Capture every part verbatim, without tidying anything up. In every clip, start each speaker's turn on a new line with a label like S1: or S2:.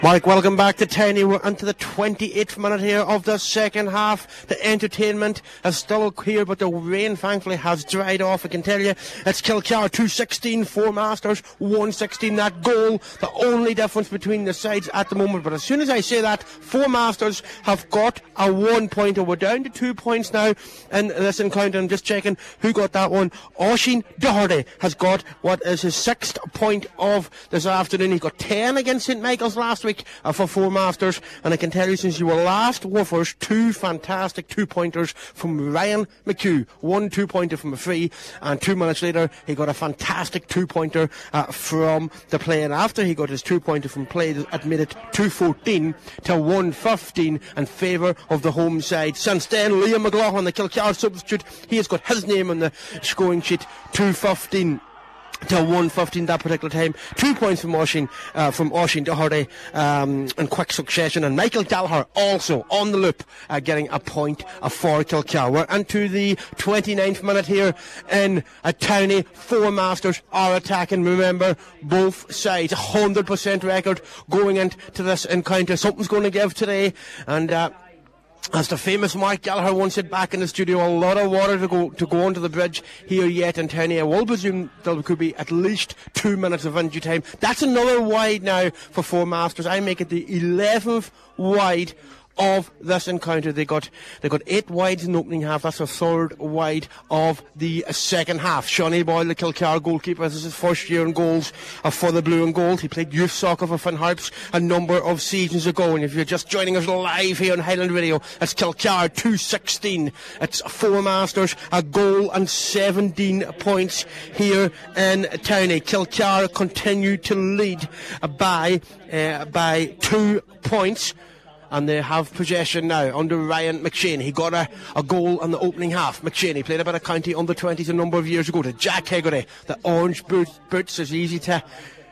S1: Mike, welcome back to Tiny. We're into the twenty-eighth minute here of the second half. The entertainment is still here, but the rain thankfully has dried off. I can tell you it's Kilcar two sixteen, Four Masters one sixteen. That goal, the only difference between the sides at the moment. But as soon as I say that, Four Masters have got a one pointer. We're down to two points now in this encounter. I'm just checking who got that one. Oisín Doherty has got what is his sixth point of this afternoon. He got ten against Saint Michael's last week uh, for Four Masters, and I can tell you since you were last woofers, two fantastic two-pointers from Ryan McHugh. One two-pointer from a free, and two minutes later he got a fantastic two-pointer uh, from the play, and after he got his two-pointer from play, that made it two fourteen to one fifteen in favour of the home side. Since then, Liam McLaughlin, the Kilcar substitute, he has got his name on the scoring sheet, two fifteen to one fifteen that particular time. Two points from Oisín, uh, from Oisín Doherty um, in quick succession, and Michael Gallagher also on the loop uh, getting a point uh, for Kilcar. We're into the twenty-ninth minute here in a Tiny. Four Masters are attacking. Remember, both sides one hundred percent record going into this encounter. Something's going to give today, and uh, as the famous Mark Gallagher once said back in the studio, a lot of water to go to go under the bridge here yet in Tiny. I will presume there could be at least two minutes of injury time. That's another wide now for Four Masters. I make it the eleventh wide of this encounter. They got they got eight wides in the opening half. That's a third wide of the second half. Shawnee Boyle, the Kilcar goalkeeper, this is his first year in goals uh, for the Blue and Gold. He played youth soccer for Finn Harps a number of seasons ago. And if you're just joining us live here on Highland Radio, it's Kilcar two sixteen. It's Four Masters, a goal and seventeen points here in Tiny. Kilcar continue to lead uh, by uh, by two points. And they have possession now under Ryan McShane. He got a, a goal in the opening half. McShane, he played a bit of county under twenties a number of years ago to Jack Hegarty. The orange boot, boots is easy to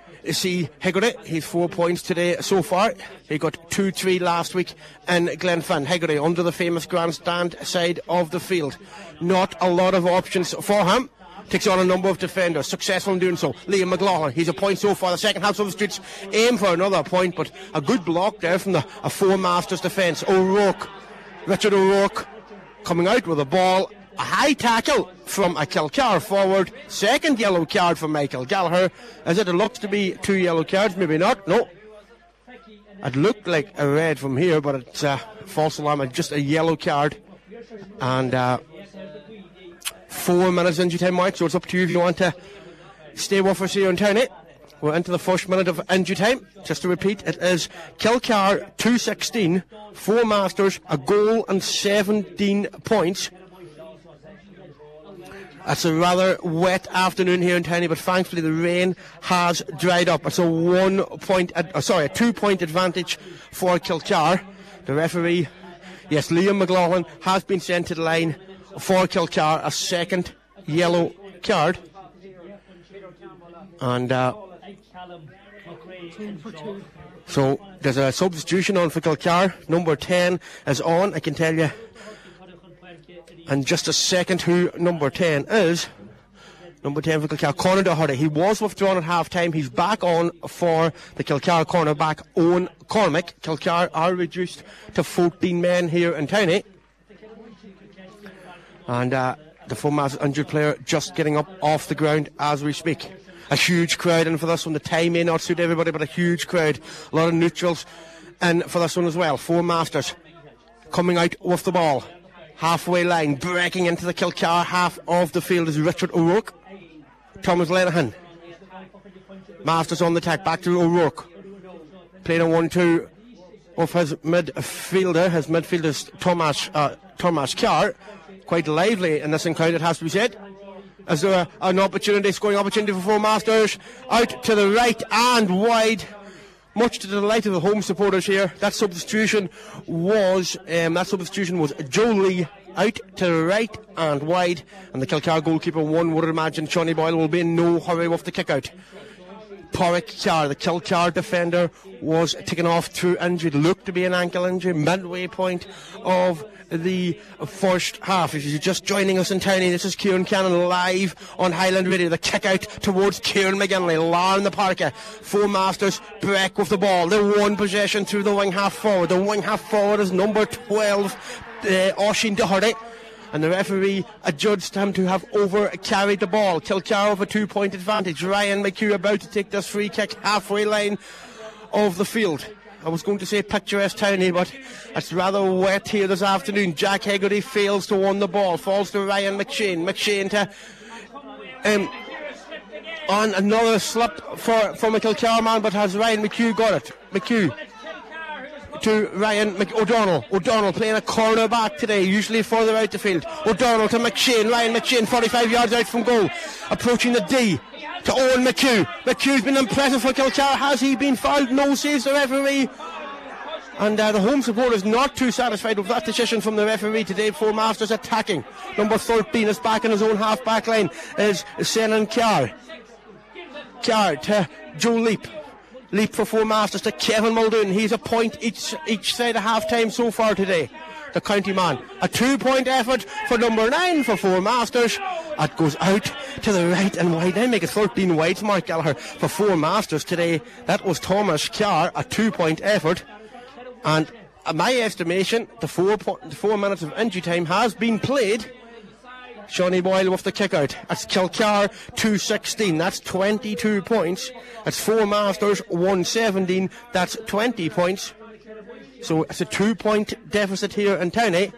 S1: see Hegarty. He's four points today so far. He got two three last week in Glenfin. Hegarty under the famous grandstand side of the field. Not a lot of options for him. Takes on a number of defenders, successful in doing so. Liam McLaughlin, he's a point so far. The second half of the streets aim for another point, but a good block there from the a Four Masters defence. O'Rourke, Richard O'Rourke, coming out with a ball. A high tackle from a Kilcar forward. Second yellow card for Michael Gallagher. As it looks to be two yellow cards, maybe not. No. It looked like a red from here, but it's a false alarm. It's just a yellow card. And uh, four minutes injury time, Mike, so it's up to you if you want to stay with us here in Tiny. We're into the first minute of injury time. Just to repeat, it is Kilcar two sixteen, Four Masters, a goal and seventeen points. It's a rather wet afternoon here in Tiny, but thankfully the rain has dried up. It's a one point, ad- oh, sorry, a two point advantage for Kilcar. The referee, yes, Liam McLaughlin, has been sent to the line for Kilcar, a second yellow card. And uh, so there's a substitution on for Kilcar. Number ten is on. I can tell you in just a second who number ten is. Number ten for Kilcar, Conor Doherty. He was withdrawn at half time. He's back on for the Kilcar cornerback, Owen Cormac. Kilcar are reduced to fourteen men here in Tiny. And uh, the Four Masters injured player just getting up off the ground as we speak. A huge crowd in for this one. The time may not suit everybody, but a huge crowd. A lot of neutrals in for this one as well. Four Masters coming out with the ball. Halfway line, breaking into the Kilcar half of the field is Richard O'Rourke. Thomas Lenihan. Masters on the attack, back to O'Rourke. Playing a one two of his midfielder. His midfielder is Thomas, uh, Thomas Carr. Quite lively in this encounter, it has to be said. Is there a, an opportunity, scoring opportunity for Four Masters? Out to the right and wide. Much to the delight of the home supporters here. That substitution was um, that substitution was Joe Lee out to the right and wide, and the Kilcar goalkeeper, one would imagine Shawnee Boyle, will be in no hurry with the kick out. Porrick Carr, the Kilcar defender, was taken off through injury. It looked to be an ankle injury, midway point of the first half. If you're just joining us in Townie, this is Kieran Cannon live on Highland Radio. The kick out towards Kieran McGinley. Lauren the Parka. Four Masters break with the ball. They won possession through the wing half forward. The wing half forward is number twelve, uh, Oisin Doherty. And the referee adjudged him to have over carried the ball. Kilcar with a two point advantage. Ryan McHugh about to take this free kick halfway line of the field. I was going to say picturesque Townie, but it's rather wet here this afternoon. Jack Hegarty fails to win the ball. Falls to Ryan McShane. McShane to um, on another slip for, for a Kilcar man, but has Ryan McHugh got it? McHugh to Ryan Mc- O'Donnell. O'Donnell playing a corner back today, usually further out the field. O'Donnell to McShane. Ryan McShane, forty-five yards out from goal. Approaching the D to Owen McHugh. McHugh's been impressive for Kilcar. Has he been fouled? No, says the referee. And uh, the home support is not too satisfied with that decision from the referee today. Four Masters attacking. Number thirteen is back in his own half back line. Is Senan Carr. Carr to Joe Leap. Leap for Four Masters to Kevin Muldoon. He's a point each each side of half time so far today. The county man. A two point effort for number nine for Four Masters. That goes out to the right and wide. They make it thirteen wide, Mark Gallagher, for Four Masters today. That was Thomas Carr. A two point effort. And in my estimation, the four, po- the four minutes of injury time has been played. Shawnee Boyle with the kick out. That's Kilcar two sixteen. That's twenty-two points. That's Four Masters one seventeen. That's twenty points. So it's a two point deficit here in Townie.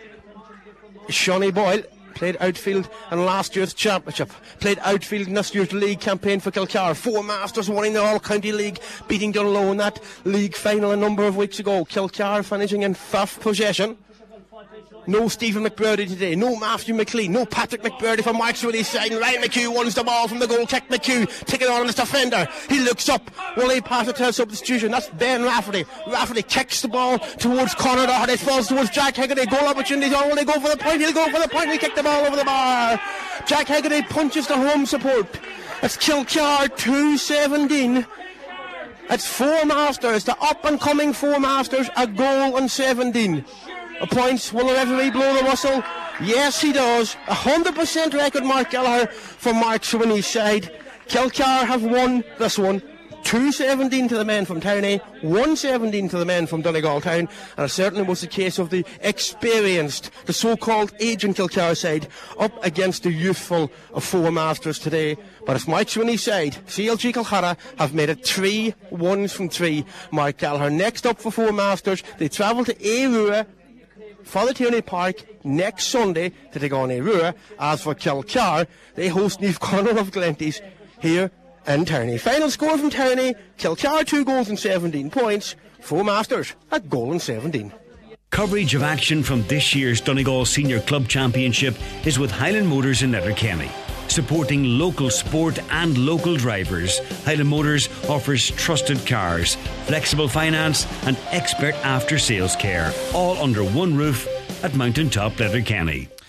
S1: Shawnee Boyle played outfield in last year's championship. Played outfield in this year's league campaign for Kilcar. Four Masters winning the All County League, beating Dunlow in that league final a number of weeks ago. Kilcar finishing in fifth possession. No Stephen McBurdy today, no Matthew McLean, no Patrick McBurdy from Mark's Willie's side. Ryan McHugh wins the ball from the goal kick. McHugh taking on his defender. He looks up. Will he pass it to a substitution? That's Ben Rafferty. Rafferty kicks the ball towards Conor Doherty. It falls towards Jack Hegarty. Goal opportunities on. Will he go for the point? He'll go for the point. He kicked the ball over the bar. Jack Hegarty punches the home support. It's Kilcar two seventeen. It's Four Masters, the up and coming Four Masters, a goal and seventeen. A points. Will the referee blow the whistle? Yes, he does. A hundred percent record, Mark Gallagher, for Mark Sweeney's side. Kilcar have won this one. two seventeen to the men from Townie, one seventeen to the men from Donegal Town, and it certainly was the case of the experienced, the so-called aging Kilcar side, up against the youthful of Four Masters today. But it's Mike Sweeney's side. C L G Kilcara have made it three ones from three. Mark Gallagher next up for Four Masters. They travel to Airua for the Tierney Park next Sunday to take on Airua. As for Kilcar, they host Niamh Conor of Glenties here in Townie. Final score from Townie: Kilcar two goals and seventeen points. Four Masters a goal and seventeen.
S2: Coverage of action from this year's Donegal Senior Club Championship is with Highland Motors in Letterkenny. Supporting local sport and local drivers, Highland Motors offers trusted cars, flexible finance and expert after-sales care, all under one roof at Mountain Top Letterkenny.